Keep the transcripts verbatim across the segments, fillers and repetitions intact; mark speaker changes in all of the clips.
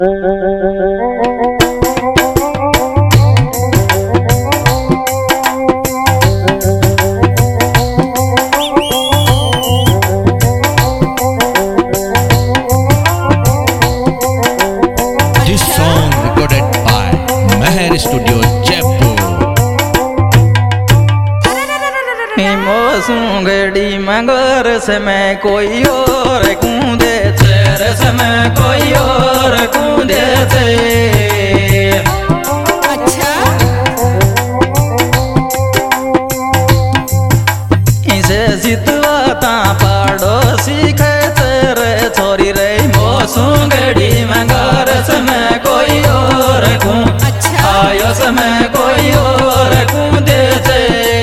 Speaker 1: सूंगड़ी मंगर से मैं कोई और कूदे तेरे से मैं कोई और कूदे थे।
Speaker 2: अच्छा
Speaker 1: इसे जितवाता पड़ोसी खे तेरे छोरी रे मो सूंगड़ी मंगर से मैं कोई और कूं
Speaker 2: अच्छा
Speaker 1: आयो से मैं कोई और कूदे थे।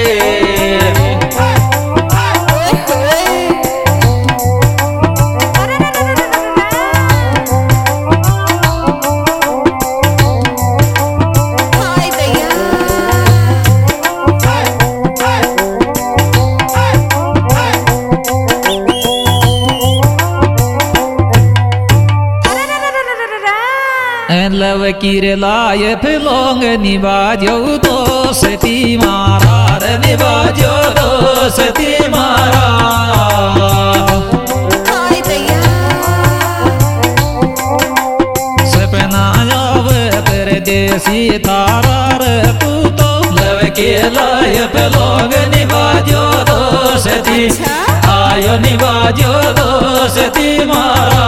Speaker 3: लव की रे लाए फिलोंग निवाजो तो सती मारा रे
Speaker 1: निवाजो तो सती मारा
Speaker 3: सपना आवे तेरे देसी तारा रे तू तो
Speaker 1: लव के लाए फिलोंग निवाजो तो सती आयो निवाजो तो सती मारा।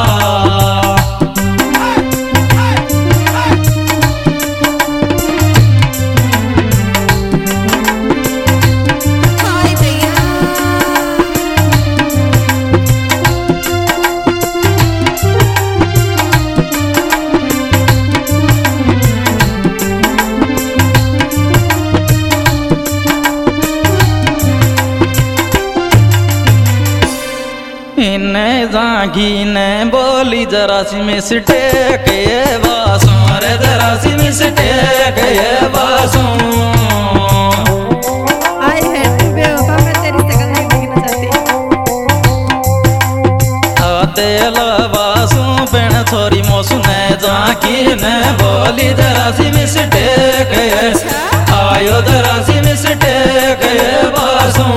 Speaker 1: इन्हें जागी ने बोली जरा सी मिस्टेक ये बासों रे जरा सी मिस्टेक ये बासों
Speaker 2: आई है तू बेवफा मैं तेरी शकल नहीं देखना चाहती
Speaker 1: आते लबासों पेन छोरी मोसु ने जागी ने बोली जरा सी मिस्टेक ये आयो जरा सी मिस्टेक ये बासों।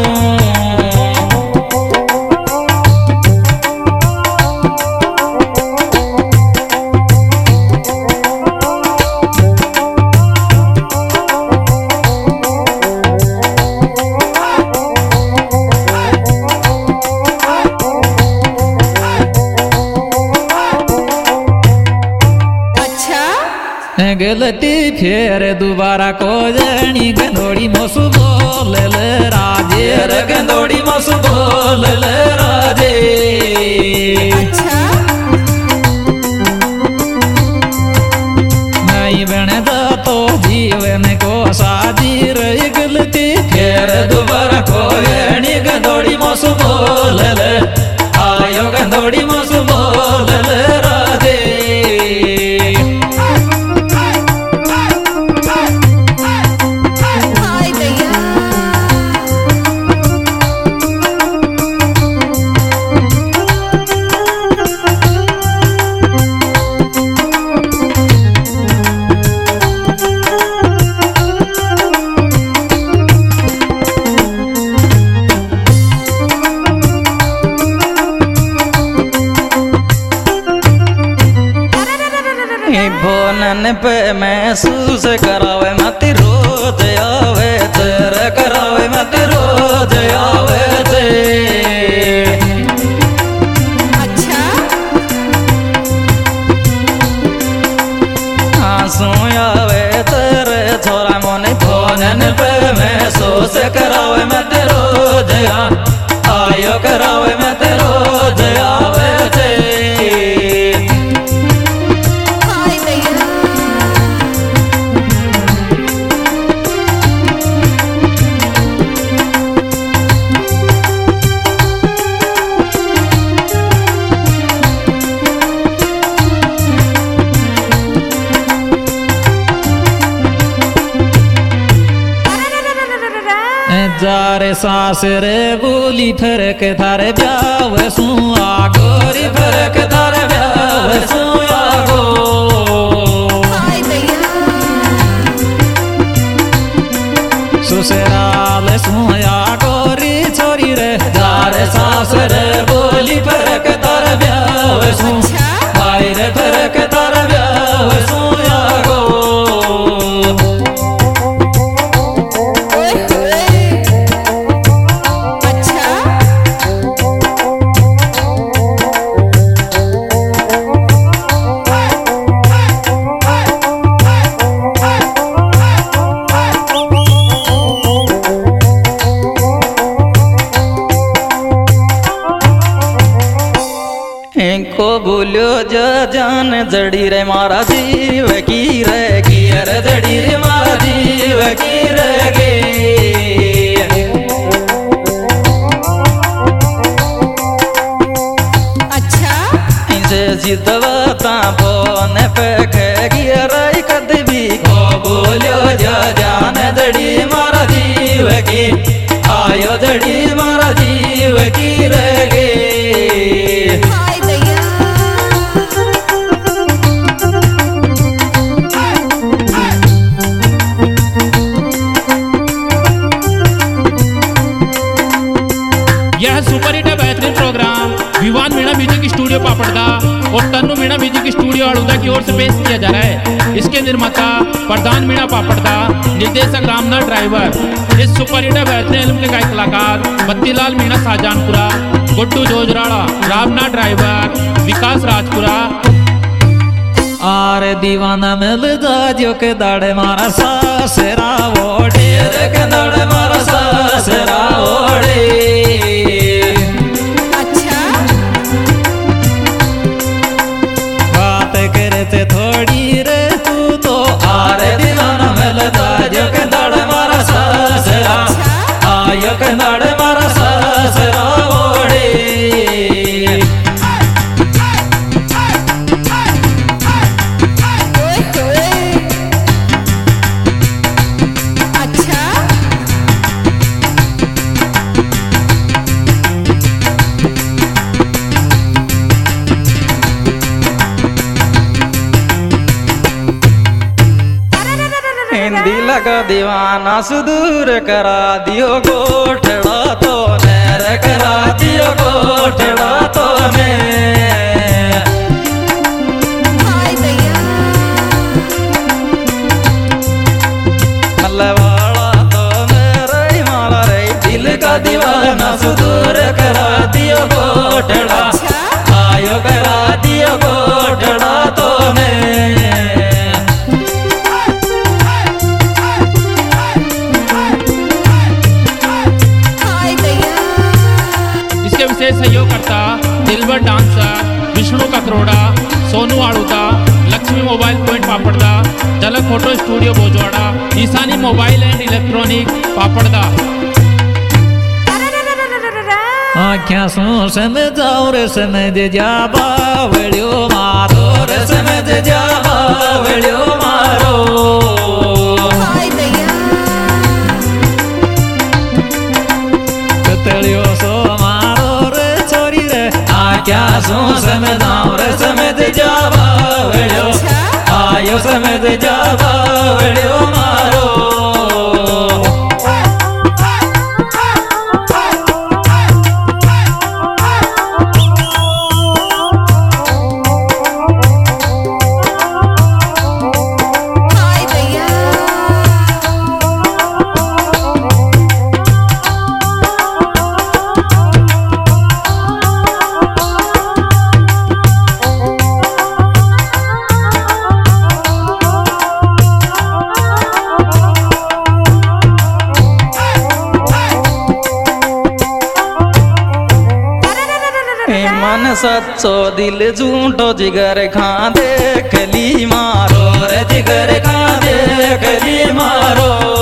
Speaker 3: गलती फिर दोबारा को जनी गंदोड़ी मसु बोल ले राजे
Speaker 1: रे गंदोड़ी मसु बोल ले राजे।
Speaker 2: अच्छा
Speaker 3: नहीं बने तो जीवन को साजी रही गलती
Speaker 1: फिर दोबारा को जनी गंदोड़ी मसु बोल ले आयो गंदोड़ी मसु बोल ले राजे। भोनन पे महसूस करावे मत रोज आवे तेरे करावे मत रोज आवे ते।
Speaker 2: अच्छा
Speaker 1: आंसू आवे तेरे छोरा मोने भोनन पे महसूस करावे मत रोज आयो करावे मत रोज आवे ते।
Speaker 3: सास रे बोली फरक थारे ब्याव सू आगोरी
Speaker 1: फरक थारे ब्याव सू आगो
Speaker 3: ससुराल सू आगोरी छोरी रे
Speaker 1: थारे सास रे बोली फरक थारे ब्याव सू भाई रे फरक थारे ब्याव सू आगो इनको बोलो जो जान जड़ी रे मारा जीव की रहेगी अरे जड़ी रे मारा जीव की रहेगी
Speaker 2: अच्छा
Speaker 1: इनसे जितवाता बोन पे खेगी अरे कद भी को बोलो जो जान जड़ी मारा जीव की आयो जड़ी मारा जीव की रहेगी
Speaker 4: यह सुपर हिट बेहतरीन program Vivan Meena music studio Paparda और तन्नू मीणा म्यूजिक स्टूडियो अड़ूदा की ओर से पेश किया जा रहा है। इसके निर्माता प्रधान मीणा पापड़दा, निर्देशक रामनाथ ड्राइवर। इस सुपर हिट बेहतरीन फिल्म के गायक कलाकार बत्तीलाल मीणा शाहजहानपुरा, गुड्डू जोजराड़ा, रामनाथ ड्राइवर, विकास राजपुरा।
Speaker 3: आर दीवाना मिल जो के दाड़े मारा सासरा ओढ़े
Speaker 1: के दाड़े मारा सासरा ओढ़े
Speaker 3: करते थोड़ी रे तू तो
Speaker 1: आरे दीवाना मिलता जो के दाड़ मारा सासरा आयो के दाड़ मारा सासरा ओढ़े
Speaker 2: अच्छा
Speaker 1: हिंदी लगा दीवाना सुदूर करा दियो गोठड़ा तो नैर करा दियो गोठड़ा तो ने मल्लवाड़ा तो मेरे माला रे दिल का दीवाना सुदूर करा दियो गोठड़ा आयो करा दियो गोठड़ा तो ने
Speaker 4: विशेष सहयोगकर्ता Dilbar dancer, Vishnu Kakroda, Sonu Aduda, Lakshmi mobile point Paparda, Jhalak photo studio Bhojwada, Ishani mobile and electronic Paparda.
Speaker 3: आख्या सो समझाओ रे समझ जा बावड़ियो मारो रे समझ जा बावड़ियो मारो कतलियो सो क्या सो समझाओ रे समझ जा बावड़ियो आयो समझ जा बावड़ियो मारो मन सच्चो दिल झूठो जिगर खा देख ली मारो रे जिगर खा देख ली मारो